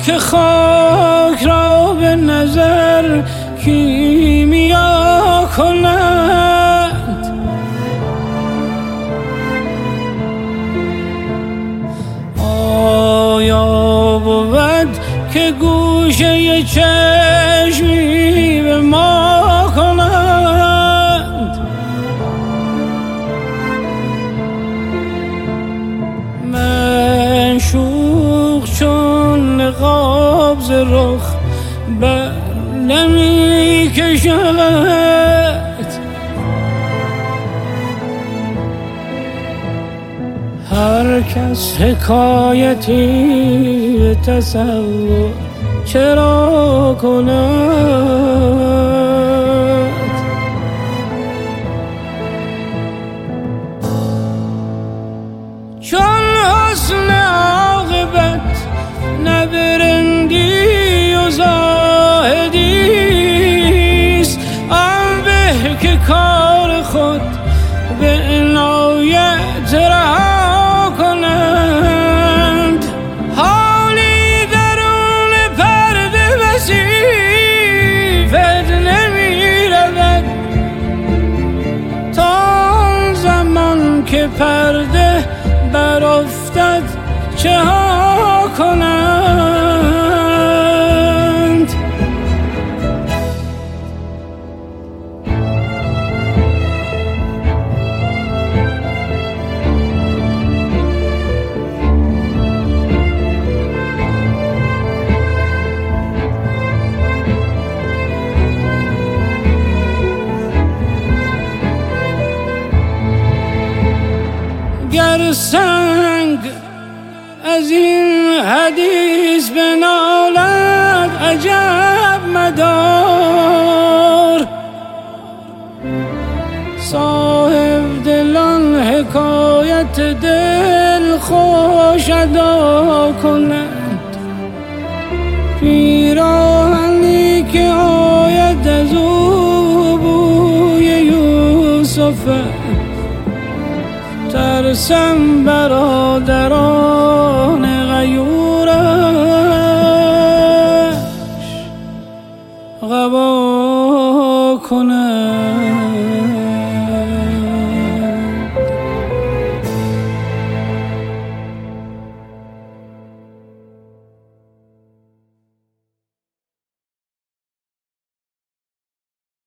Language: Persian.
که خاک را به نظر کیمیا کند. آیا بود که گوشه چشمی به ما کند؟ منشوق چون نقاب ز رخ بر نمی کشد. هر کس حکایتی به تصور چرا کند؟ چون حسن عاقبت نه برندی و زاهدیست، آن به که کار خود به عنایت رها کنند. حالی درون پرده وصیفت نمی رود تا آن زمان که پرده برافتد چه ها کنند؟ گر سنگ از این حدیث بنالد عجب مدار، صاحب دلان حکایت دل خوش ادا کنند. پیراهنی که آید از او بوی یوسف، ترسم برادران غیورش قبا